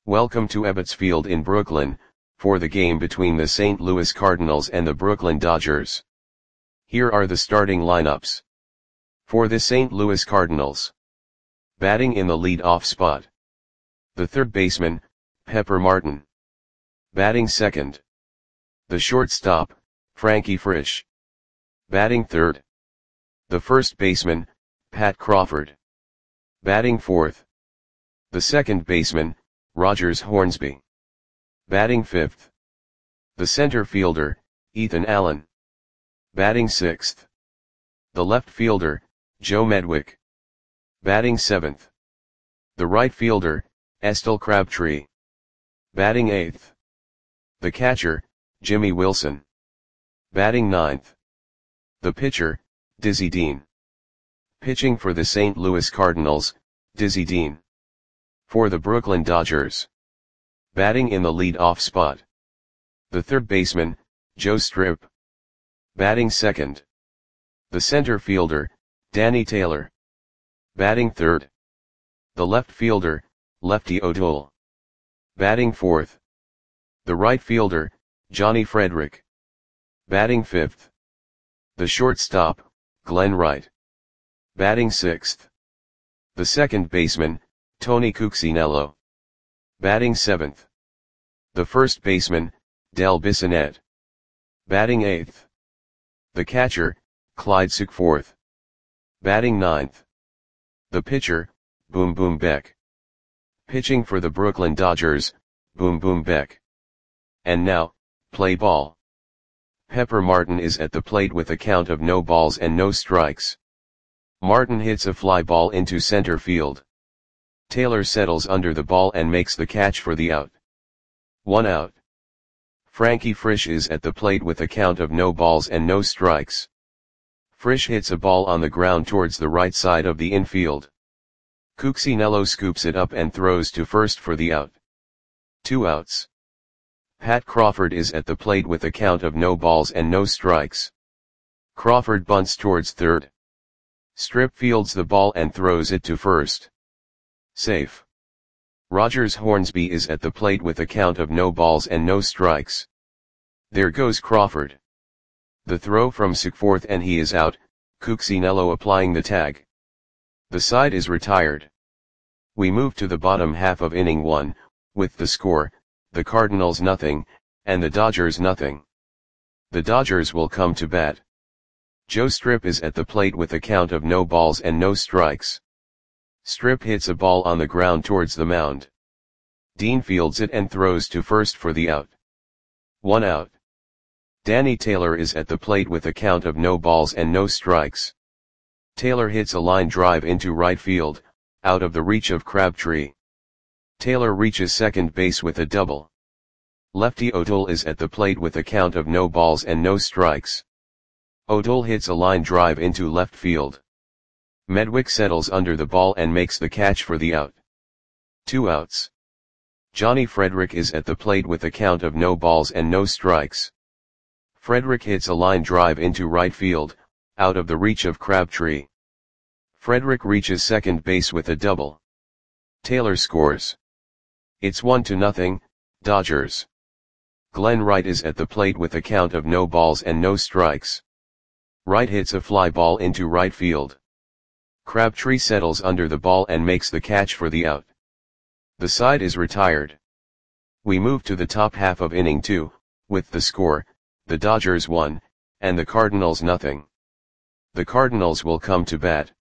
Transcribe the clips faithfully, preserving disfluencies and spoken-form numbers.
Welcome to Ebbets Field in Brooklyn, for the game between the Saint Louis Cardinals and the Brooklyn Dodgers. Here are the starting lineups. For the Saint Louis Cardinals. Batting in the lead-off spot. The third baseman, Pepper Martin. Batting second. The shortstop, Frankie Frisch. Batting third. The first baseman, Pat Crawford. Batting fourth. The second baseman, Rogers Hornsby. Batting fifth. The center fielder, Ethan Allen. Batting sixth. The left fielder, Joe Medwick. Batting seventh. The right fielder, Estelle Crabtree. Batting eighth. The catcher, Jimmy Wilson. Batting ninth. The pitcher, Dizzy Dean. Pitching for the Saint Louis Cardinals, Dizzy Dean. For the Brooklyn Dodgers. Batting in the lead-off spot. The third baseman, Joe Strip. Batting second. The center fielder, Danny Taylor. Batting third. The left fielder, Lefty O'Toole. Batting fourth. The right fielder, Johnny Frederick. Batting fifth. The shortstop, Glenn Wright. Batting sixth. The second baseman, Tony Cuccinello. Batting seventh. The first baseman, Del Bissonette. Batting eighth. The catcher, Clyde Sukeforth. Batting ninth. The pitcher, Boom Boom Beck. Pitching for the Brooklyn Dodgers, Boom Boom Beck. And now, play ball. Pepper Martin is at the plate with a count of no balls and no strikes. Martin hits a fly ball into center field. Taylor settles under the ball and makes the catch for the out. One out. Frankie Frisch is at the plate with a count of no balls and no strikes. Frisch hits a ball on the ground towards the right side of the infield. Cuccinello scoops it up and throws to first for the out. Two outs. Pat Crawford is at the plate with a count of no balls and no strikes. Crawford bunts towards third. Strip fields the ball and throws it to first. Safe. Rogers Hornsby is at the plate with a count of no balls and no strikes. There goes Crawford. The throw from Sukeforth and he is out, Cuccinello applying the tag. The side is retired. We move to the bottom half of inning one, with the score, the Cardinals nothing, and the Dodgers nothing. The Dodgers will come to bat. Joe Strip is at the plate with a count of no balls and no strikes. Strip hits a ball on the ground towards the mound. Dean fields it and throws to first for the out. One out. Danny Taylor is at the plate with a count of no balls and no strikes. Taylor hits a line drive into right field, out of the reach of Crabtree. Taylor reaches second base with a double. Lefty O'Toole is at the plate with a count of no balls and no strikes. O'Toole hits a line drive into left field. Medwick settles under the ball and makes the catch for the out. Two outs. Johnny Frederick is at the plate with a count of no balls and no strikes. Frederick hits a line drive into right field, out of the reach of Crabtree. Frederick reaches second base with a double. Taylor scores. It's one to nothing, Dodgers. Glenn Wright is at the plate with a count of no balls and no strikes. Wright hits a fly ball into right field. Crabtree settles under the ball and makes the catch for the out. The side is retired. We move to the top half of inning two, with the score, the Dodgers one, and the Cardinals nothing. The Cardinals will come to bat.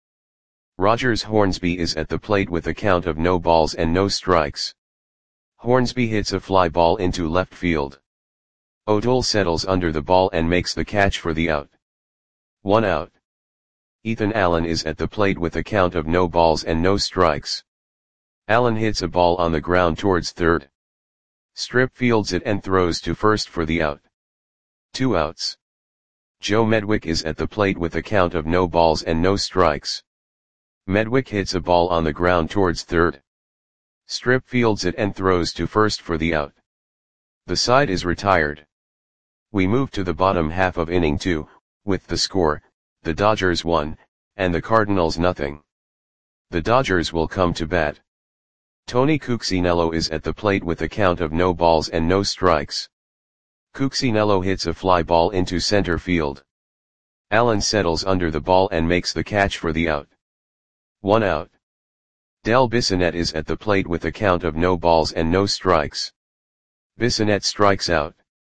Rogers Hornsby is at the plate with a count of no balls and no strikes. Hornsby hits a fly ball into left field. O'Toole settles under the ball and makes the catch for the out. One out. Ethan Allen is at the plate with a count of no balls and no strikes. Allen hits a ball on the ground towards third. Strip fields it and throws to first for the out. Two outs. Joe Medwick is at the plate with a count of no balls and no strikes. Medwick hits a ball on the ground towards third. Strip fields it and throws to first for the out. The side is retired. We move to the bottom half of inning two, with the score, the Dodgers one, and the Cardinals nothing. The Dodgers will come to bat. Tony Cuccinello is at the plate with a count of no balls and no strikes. Cuccinello hits a fly ball into center field. Allen settles under the ball and makes the catch for the out. One out. Del Bissonette is at the plate with a count of no balls and no strikes. Bissonette strikes out.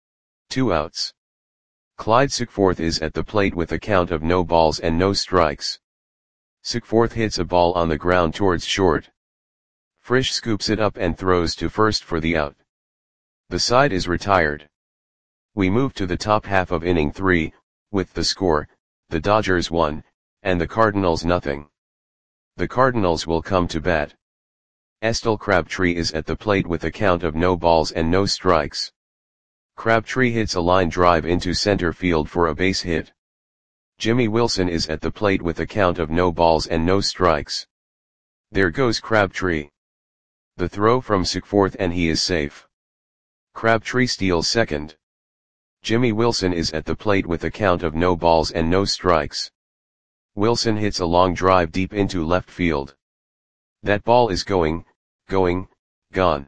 Two outs. Clyde Suckforth is at the plate with a count of no balls and no strikes. Suckforth hits a ball on the ground towards short. Frisch scoops it up and throws to first for the out. The side is retired. We move to the top half of inning three, with the score, the Dodgers one, and the Cardinals nothing. The Cardinals will come to bat. Estelle Crabtree is at the plate with a count of no balls and no strikes. Crabtree hits a line drive into center field for a base hit. Jimmy Wilson is at the plate with a count of no balls and no strikes. There goes Crabtree. The throw from Suckforth and he is safe. Crabtree steals second. Jimmy Wilson is at the plate with a count of no balls and no strikes. Wilson hits a long drive deep into left field. That ball is going, going, gone.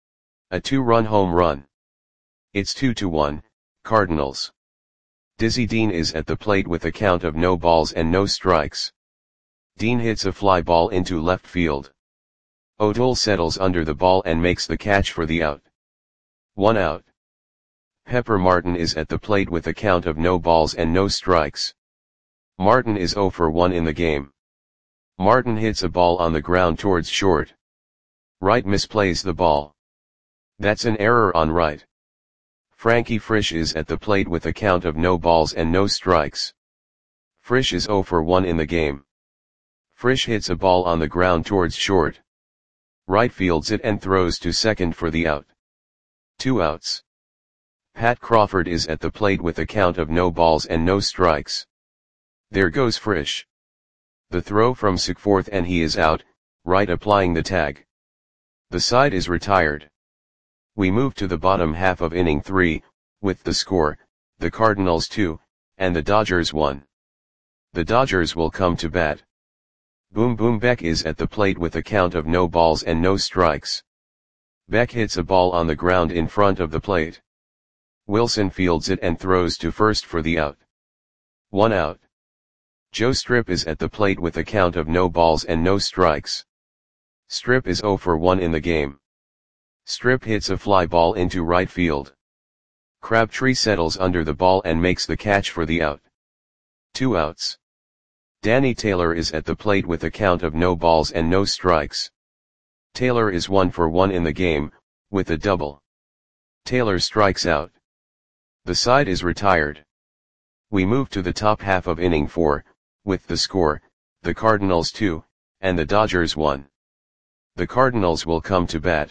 A two-run home run. It's two to one, Cardinals. Dizzy Dean is at the plate with a count of no balls and no strikes. Dean hits a fly ball into left field. O'Toole settles under the ball and makes the catch for the out. One out. Pepper Martin is at the plate with a count of no balls and no strikes. Martin is oh for one in the game. Martin hits a ball on the ground towards short. Wright misplays the ball. That's an error on Wright. Frankie Frisch is at the plate with a count of no balls and no strikes. Frisch is oh for one in the game. Frisch hits a ball on the ground towards short. Wright fields it and throws to second for the out. Two outs. Pat Crawford is at the plate with a count of no balls and no strikes. There goes Frisch. The throw from Suckforth and he is out, Wright applying the tag. The side is retired. We move to the bottom half of inning three, with the score, the Cardinals two, and the Dodgers one. The Dodgers will come to bat. Boom Boom Beck is at the plate with a count of no balls and no strikes. Beck hits a ball on the ground in front of the plate. Wilson fields it and throws to first for the out. One out. Joe Strip is at the plate with a count of no balls and no strikes. Strip is oh for one in the game. Strip hits a fly ball into right field. Crabtree settles under the ball and makes the catch for the out. Two outs. Danny Taylor is at the plate with a count of no balls and no strikes. Taylor is one for one in the game, with a double. Taylor strikes out. The side is retired. We move to the top half of inning four, with the score, the Cardinals two, and the Dodgers one. The Cardinals will come to bat.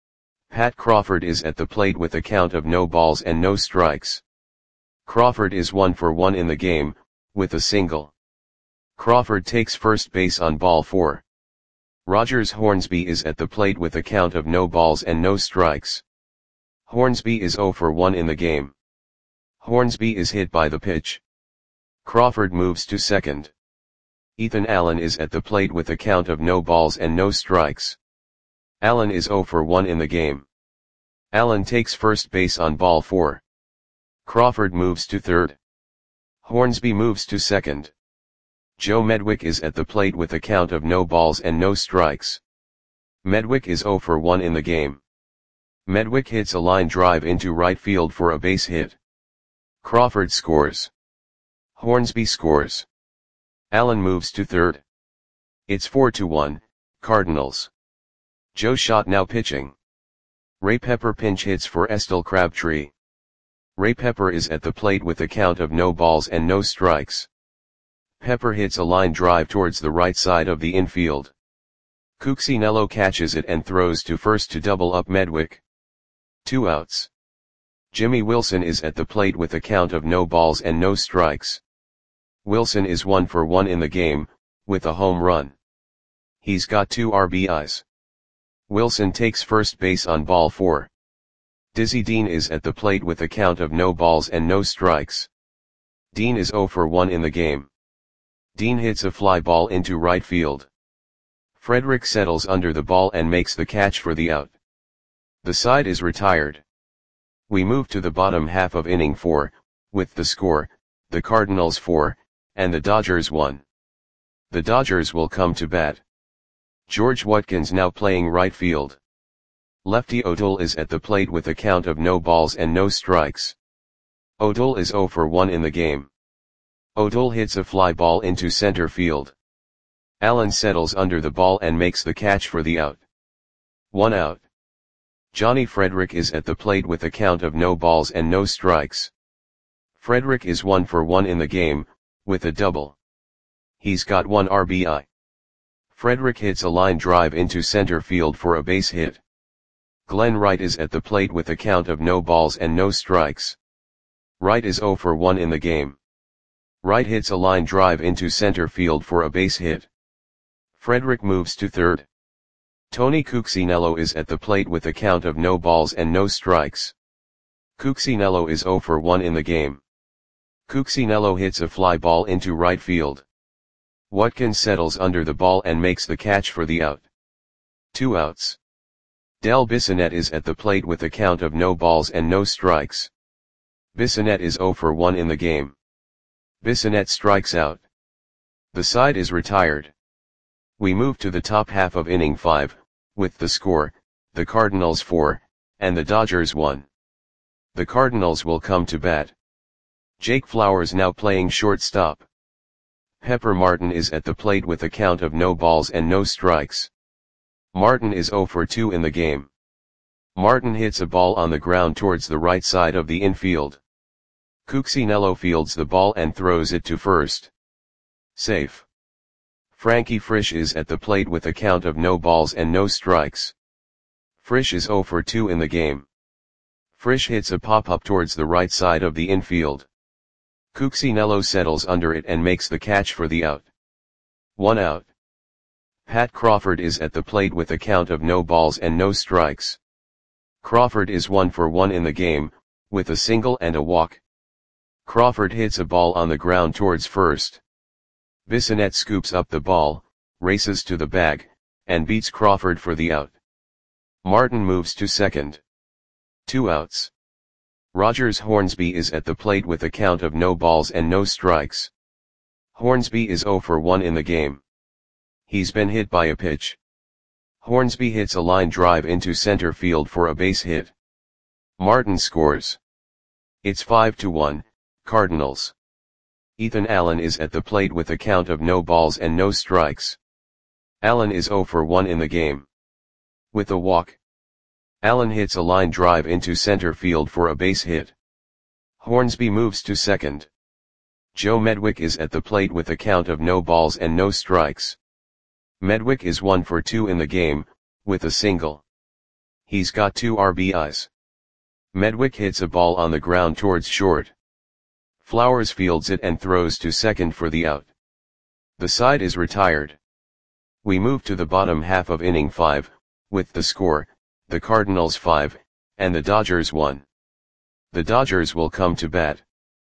Pat Crawford is at the plate with a count of no balls and no strikes. Crawford is one for one in the game, with a single. Crawford takes first base on ball four. Rogers Hornsby is at the plate with a count of no balls and no strikes. Hornsby is oh for one in the game. Hornsby is hit by the pitch. Crawford moves to second. Ethan Allen is at the plate with a count of no balls and no strikes. Allen is oh for one in the game. Allen takes first base on ball four. Crawford moves to third. Hornsby moves to second. Joe Medwick is at the plate with a count of no balls and no strikes. Medwick is oh for one in the game. Medwick hits a line drive into right field for a base hit. Crawford scores. Hornsby scores. Allen moves to third. It's four to one, Cardinals. Joe Schott now pitching. Ray Pepper pinch hits for Estelle Crabtree. Ray Pepper is at the plate with a count of no balls and no strikes. Pepper hits a line drive towards the right side of the infield. Cuccinello catches it and throws to first to double up Medwick. Two outs. Jimmy Wilson is at the plate with a count of no balls and no strikes. Wilson is one for one in the game, with a home run. He's got two R B Is. Wilson takes first base on ball four. Dizzy Dean is at the plate with a count of no balls and no strikes. Dean is oh for one in the game. Dean hits a fly ball into right field. Frederick settles under the ball and makes the catch for the out. The side is retired. We move to the bottom half of inning four, with the score, the Cardinals four, and the Dodgers one. The Dodgers will come to bat. George Watkins now playing right field. Lefty O'Toole is at the plate with a count of no balls and no strikes. O'Toole is oh for one in the game. O'Toole hits a fly ball into center field. Allen settles under the ball and makes the catch for the out. One out. Johnny Frederick is at the plate with a count of no balls and no strikes. Frederick is one for one in the game, with a double. He's got one R B I. Frederick hits a line drive into center field for a base hit. Glenn Wright is at the plate with a count of no balls and no strikes. Wright is oh for one in the game. Wright hits a line drive into center field for a base hit. Frederick moves to third. Tony Cuccinello is at the plate with a count of no balls and no strikes. Cuccinello is oh for one in the game. Cuccinello hits a fly ball into right field. Watkins settles under the ball and makes the catch for the out. Two outs. Del Bissonette is at the plate with a count of no balls and no strikes. Bissonette is oh for one in the game. Bissonette strikes out. The side is retired. We move to the top half of inning five, with the score, the Cardinals four, and the Dodgers one. The Cardinals will come to bat. Jake Flowers now playing shortstop. Pepper Martin is at the plate with a count of no balls and no strikes. Martin is oh for two in the game. Martin hits a ball on the ground towards the right side of the infield. Cuccinello fields the ball and throws it to first. Safe. Frankie Frisch is at the plate with a count of no balls and no strikes. Frisch is oh for two in the game. Frisch hits a pop-up towards the right side of the infield. Cuccinello settles under it and makes the catch for the out. One out. Pat Crawford is at the plate with a count of no balls and no strikes. Crawford is one for one in the game, with a single and a walk. Crawford hits a ball on the ground towards first. Bissonette scoops up the ball, races to the bag, and beats Crawford for the out. Martin moves to second. Two outs. Rogers Hornsby is at the plate with a count of no balls and no strikes. Hornsby is oh for one in the game. He's been hit by a pitch. Hornsby hits a line drive into center field for a base hit. Martin scores. It's five to one, Cardinals. Ethan Allen is at the plate with a count of no balls and no strikes. Allen is oh for one in the game. With a walk. Allen hits a line drive into center field for a base hit. Hornsby moves to second. Joe Medwick is at the plate with a count of no balls and no strikes. Medwick is one for two in the game, with a single. He's got two R B Is. Medwick hits a ball on the ground towards short. Flowers fields it and throws to second for the out. The side is retired. We move to the bottom half of inning five, with the score, the Cardinals five, and the Dodgers one. The Dodgers will come to bat.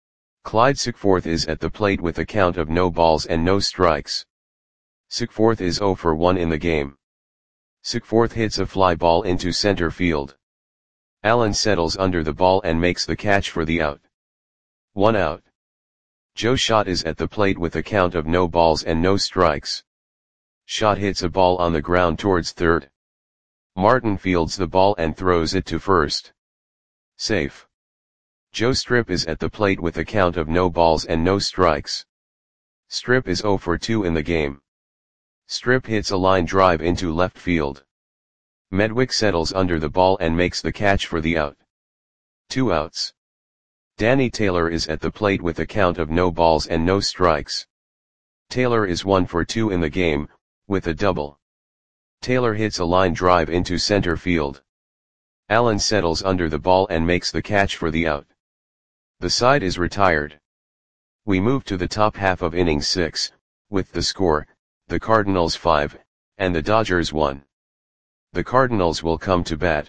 Clyde Sickforth is at the plate with a count of no balls and no strikes. Sickforth is oh for one in the game. Sickforth hits a fly ball into center field. Allen settles under the ball and makes the catch for the out. One out. Joe Schott is at the plate with a count of no balls and no strikes. Schott hits a ball on the ground towards third. Martin fields the ball and throws it to first. Safe. Joe Strip is at the plate with a count of no balls and no strikes. Strip is oh for two in the game. Strip hits a line drive into left field. Medwick settles under the ball and makes the catch for the out. Two outs. Danny Taylor is at the plate with a count of no balls and no strikes. Taylor is one for two in the game, with a double. Taylor hits a line drive into center field. Allen settles under the ball and makes the catch for the out. The side is retired. We move to the top half of inning six, with the score, the Cardinals five, and the Dodgers one. The Cardinals will come to bat.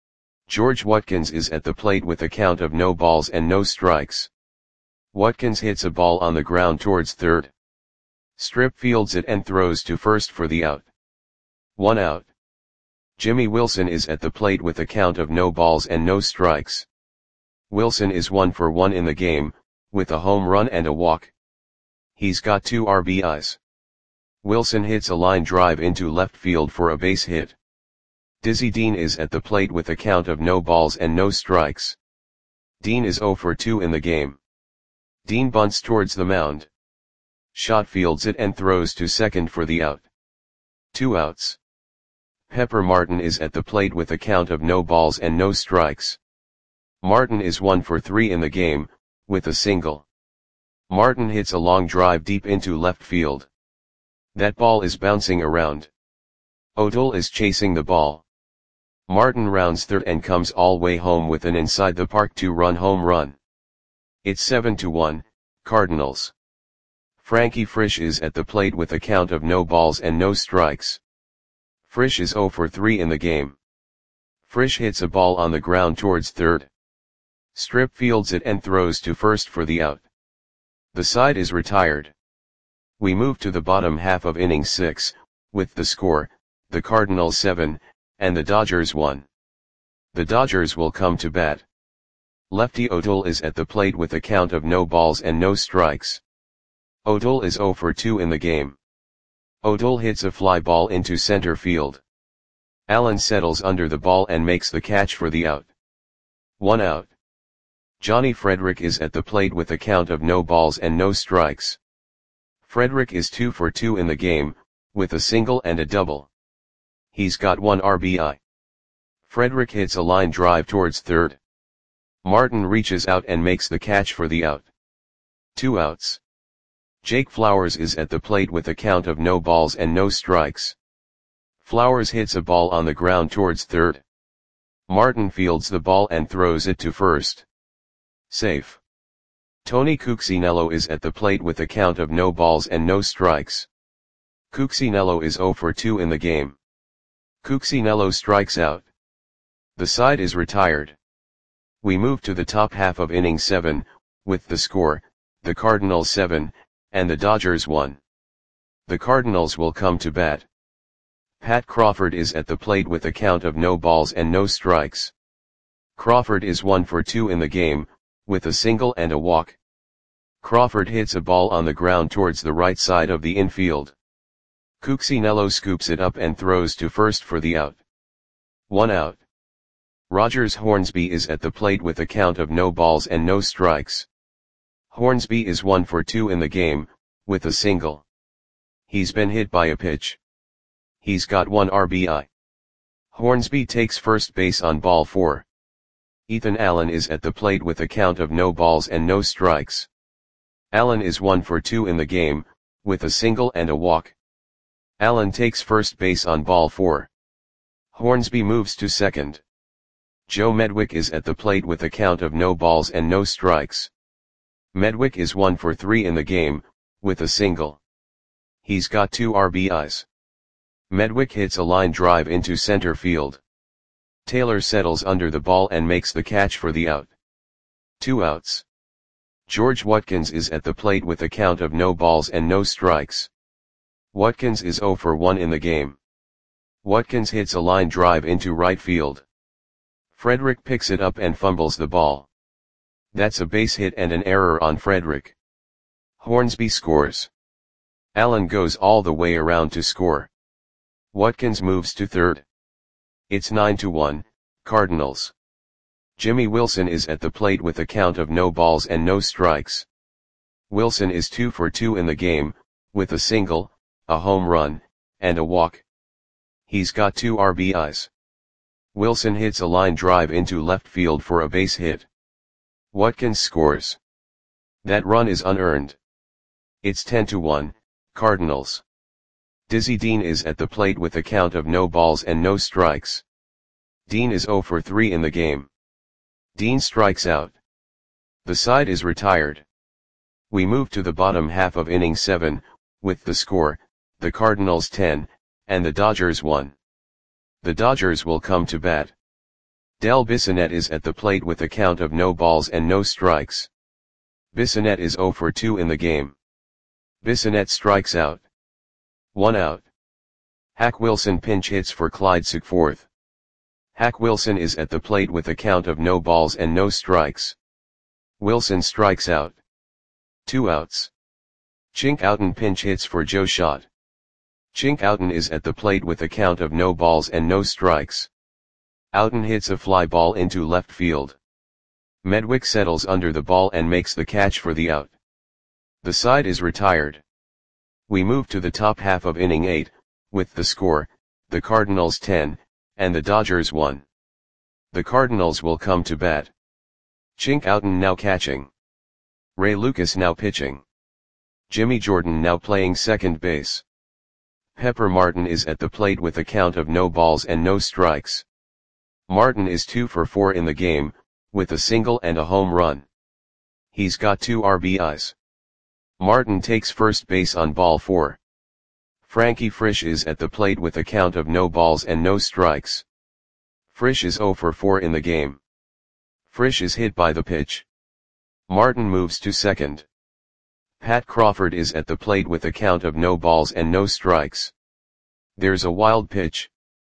George Watkins is at the plate with a count of no balls and no strikes. Watkins hits a ball on the ground towards third. Strip fields it and throws to first for the out. One out. Jimmy Wilson is at the plate with a count of no balls and no strikes. Wilson is one for one in the game, with a home run and a walk. He's got two R B Is. Wilson hits a line drive into left field for a base hit. Dizzy Dean is at the plate with a count of no balls and no strikes. Dean is zero for two in the game. Dean bunts towards the mound. Schott fields it and throws to second for the out. Two outs. Pepper Martin is at the plate with a count of no balls and no strikes. Martin is one for three in the game, with a single. Martin hits a long drive deep into left field. That ball is bouncing around. O'Toole is chasing the ball. Martin rounds third and comes all way home with an inside the park two-run home run. It's seven to one, Cardinals. Frankie Frisch is at the plate with a count of no balls and no strikes. Frisch is zero for three in the game. Frisch hits a ball on the ground towards third. Strip fields it and throws to first for the out. The side is retired. We move to the bottom half of inning six, with the score, the Cardinals seven, and the Dodgers one. The Dodgers will come to bat. Lefty O'Toole is at the plate with a count of no balls and no strikes. O'Toole is zero for two in the game. O'Toole hits a fly ball into center field. Allen settles under the ball and makes the catch for the out. One out. Johnny Frederick is at the plate with a count of no balls and no strikes. Frederick is two for two in the game, with a single and a double. He's got one R B I. Frederick hits a line drive towards third. Martin reaches out and makes the catch for the out. Two outs. Jake Flowers is at the plate with a count of no balls and no strikes. Flowers hits a ball on the ground towards third. Martin fields the ball and throws it to first. Safe. Tony Cuccinello is at the plate with a count of no balls and no strikes. Cuccinello is zero for two in the game. Cuccinello strikes out. The side is retired. We move to the top half of inning seven, with the score, the Cardinals seven, and the Dodgers one. The Cardinals will come to bat. Pat Crawford is at the plate with a count of no balls and no strikes. Crawford is one for two in the game, with a single and a walk. Crawford hits a ball on the ground towards the right side of the infield. Cuccinello scoops it up and throws to first for the out. One out. Rogers Hornsby is at the plate with a count of no balls and no strikes. Hornsby is one for two in the game, with a single. He's been hit by a pitch. He's got one R B I. Hornsby takes first base on ball four. Ethan Allen is at the plate with a count of no balls and no strikes. Allen is one for two in the game, with a single and a walk. Allen takes first base on ball four. Hornsby moves to second. Joe Medwick is at the plate with a count of no balls and no strikes. Medwick is one for three in the game, with a single. He's got two R B Is. Medwick hits a line drive into center field. Taylor settles under the ball and makes the catch for the out. Two outs. George Watkins is at the plate with a count of no balls and no strikes. Watkins is zero for one in the game. Watkins hits a line drive into right field. Frederick picks it up and fumbles the ball. That's a base hit and an error on Frederick. Hornsby scores. Allen goes all the way around to score. Watkins moves to third. It's nine to one, Cardinals. Jimmy Wilson is at the plate with a count of no balls and no strikes. Wilson is two for two in the game, with a single, a home run, and a walk. He's got two R B Is. Wilson hits a line drive into left field for a base hit. Watkins scores. That run is unearned. It's ten to one, Cardinals. Dizzy Dean is at the plate with a count of no balls and no strikes. Dean is zero for three in the game. Dean strikes out. The side is retired. We move to the bottom half of inning seven, with the score, the Cardinals ten, and the Dodgers one. The Dodgers will come to bat. Del Bissonette is at the plate with a count of no balls and no strikes. Bissonette is zero for two in the game. Bissonette strikes out. One out. Hack Wilson pinch hits for Clyde Suckforth. Hack Wilson is at the plate with a count of no balls and no strikes. Wilson strikes out. Two outs. Chink Outen pinch hits for Joe Schott. Chink Outen is at the plate with a count of no balls and no strikes. Outen hits a fly ball into left field. Medwick settles under the ball and makes the catch for the out. The side is retired. We move to the top half of inning eight, with the score, the Cardinals ten, and the Dodgers one. The Cardinals will come to bat. Chink Outen now catching. Ray Lucas now pitching. Jimmy Jordan now playing second base. Pepper Martin is at the plate with a count of no balls and no strikes. Martin is two for four in the game, with a single and a home run. He's got two R B Is. Martin takes first base on ball four. Frankie Frisch is at the plate with a count of no balls and no strikes. Frisch is zero for four in the game. Frisch is hit by the pitch. Martin moves to second. Pat Crawford is at the plate with a count of no balls and no strikes. There's a wild pitch.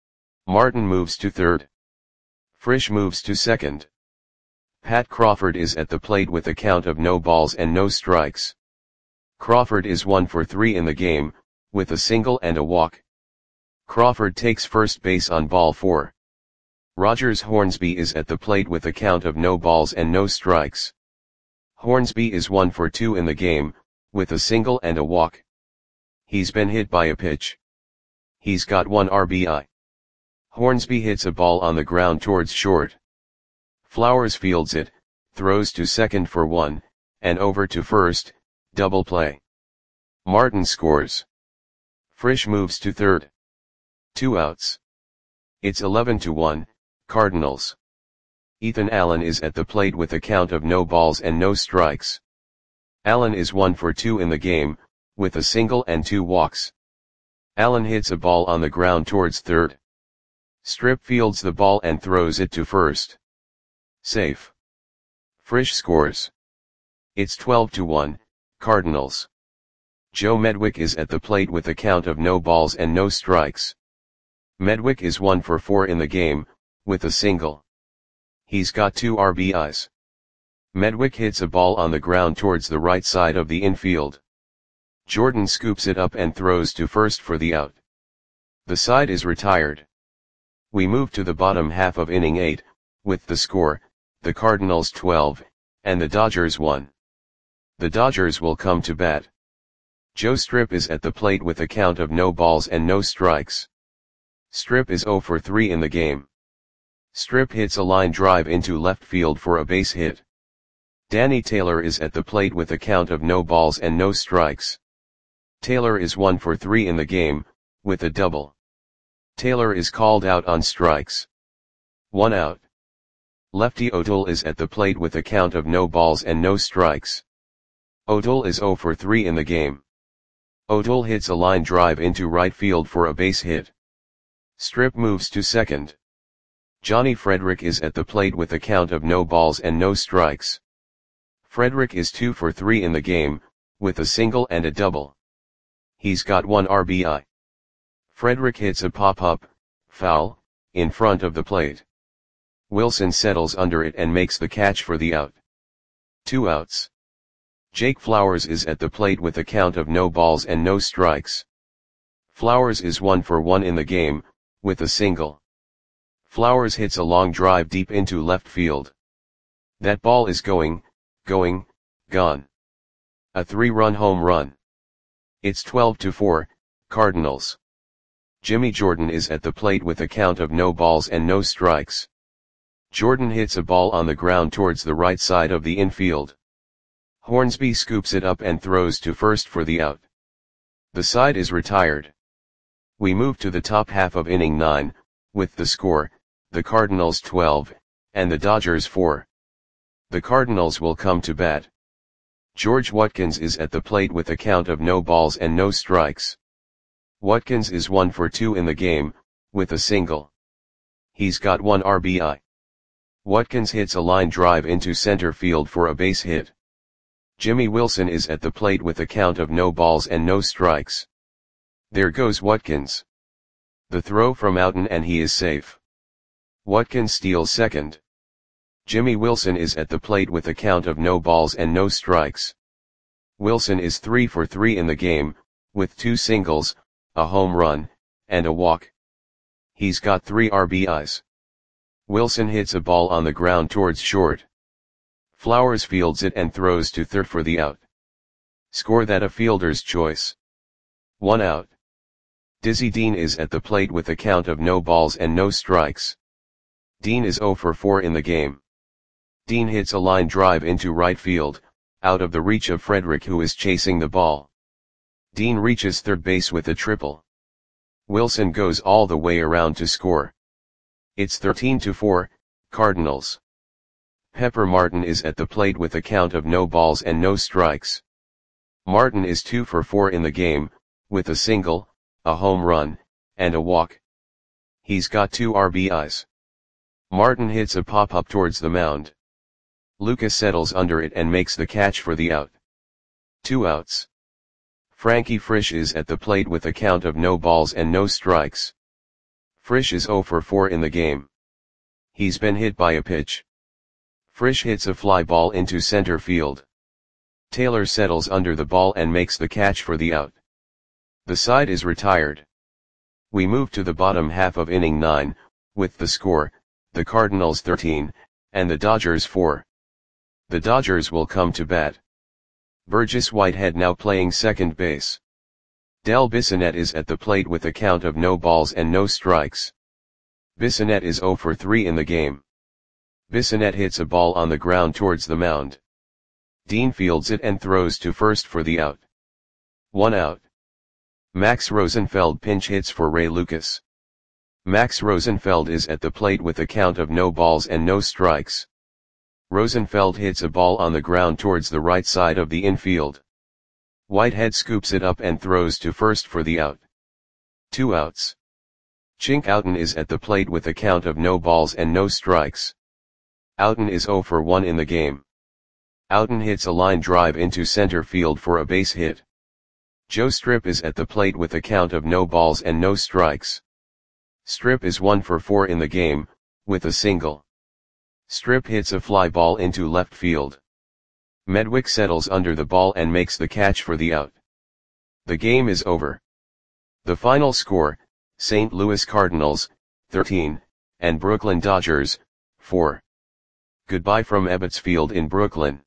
Martin moves to third. Frisch moves to second. Pat Crawford is at the plate with a count of no balls and no strikes. Crawford is one for three in the game, with a single and a walk. Crawford takes first base on ball four. Rogers Hornsby is at the plate with a count of no balls and no strikes. Hornsby is one for two in the game, with a single and a walk. He's been hit by a pitch. He's got one R B I. Hornsby hits a ball on the ground towards short. Flowers fields it, throws to second for one, and over to first, double play. Martin scores. Frisch moves to third. Two outs. It's eleven to one, Cardinals. Ethan Allen is at the plate with a count of no balls and no strikes. Allen is one for two in the game, with a single and two walks. Allen hits a ball on the ground towards third. Strip fields the ball and throws it to first. Safe. Frisch scores. It's twelve to one, Cardinals. Joe Medwick is at the plate with a count of no balls and no strikes. Medwick is one for four in the game, with a single. He's got two R B Is. Medwick hits a ball on the ground towards the right side of the infield. Jordan scoops it up and throws to first for the out. The side is retired. We move to the bottom half of inning eight, with the score, the Cardinals twelve, and the Dodgers one. The Dodgers will come to bat. Joe Strip is at the plate with a count of no balls and no strikes. Strip is zero for three in the game. Strip hits a line drive into left field for a base hit. Danny Taylor is at the plate with a count of no balls and no strikes. Taylor is one for three in the game, with a double. Taylor is called out on strikes. One out. Lefty O'Toole is at the plate with a count of no balls and no strikes. O'Toole is zero for three in the game. O'Toole hits a line drive into right field for a base hit. Strip moves to second. Johnny Frederick is at the plate with a count of no balls and no strikes. Frederick is two for three in the game, with a single and a double. He's got one R B I. Frederick hits a pop-up, foul, in front of the plate. Wilson settles under it and makes the catch for the out. Two outs. Jake Flowers is at the plate with a count of no balls and no strikes. Flowers is one for one in the game, with a single. Flowers hits a long drive deep into left field. That ball is going, going, gone. A three-run home run. It's twelve to four, Cardinals. Jimmy Jordan is at the plate with a count of no balls and no strikes. Jordan hits a ball on the ground towards the right side of the infield. Hornsby scoops it up and throws to first for the out. The side is retired. We move to the top half of inning nine, with the score, the Cardinals twelve, and the Dodgers four. The Cardinals will come to bat. George Watkins is at the plate with a count of no balls and no strikes. Watkins is one for two in the game, with a single. He's got one R B I. Watkins hits a line drive into center field for a base hit. Jimmy Wilson is at the plate with a count of no balls and no strikes. There goes Watkins. The throw from Outen and he is safe. Watkins steals second. Jimmy Wilson is at the plate with a count of no balls and no strikes. Wilson is three for three in the game, with two singles, a home run, and a walk. He's got three R B Is. Wilson hits a ball on the ground towards short. Flowers fields it and throws to third for the out. Score that a fielder's choice. One out. Dizzy Dean is at the plate with a count of no balls and no strikes. Dean is zero for four in the game. Dean hits a line drive into right field, out of the reach of Frederick, who is chasing the ball. Dean reaches third base with a triple. Wilson goes all the way around to score. It's thirteen to four, Cardinals. Pepper Martin is at the plate with a count of no balls and no strikes. Martin is two for four in the game, with a single, a home run, and a walk. He's got two R B Is. Martin hits a pop-up towards the mound. Lucas settles under it and makes the catch for the out. Two outs. Frankie Frisch is at the plate with a count of no balls and no strikes. Frisch is zero for four in the game. He's been hit by a pitch. Frisch hits a fly ball into center field. Taylor settles under the ball and makes the catch for the out. The side is retired. We move to the bottom half of inning nine, with the score, the Cardinals thirteen, and the Dodgers four. The Dodgers will come to bat. Burgess Whitehead now playing second base. Del Bissonette is at the plate with a count of no balls and no strikes. Bissonette is zero for three in the game. Bissonette hits a ball on the ground towards the mound. Dean fields it and throws to first for the out. One out. Max Rosenfeld pinch hits for Ray Lucas. Max Rosenfeld is at the plate with a count of no balls and no strikes. Rosenfeld hits a ball on the ground towards the right side of the infield. Whitehead scoops it up and throws to first for the out. Two outs. Chink Outen is at the plate with a count of no balls and no strikes. Outen is zero for one in the game. Outen hits a line drive into center field for a base hit. Joe Strip is at the plate with a count of no balls and no strikes. Strip is one for four in the game, with a single. Strip hits a fly ball into left field. Medwick settles under the ball and makes the catch for the out. The game is over. The final score, Saint Louis Cardinals, thirteen, and Brooklyn Dodgers, four. Goodbye from Ebbets Field in Brooklyn.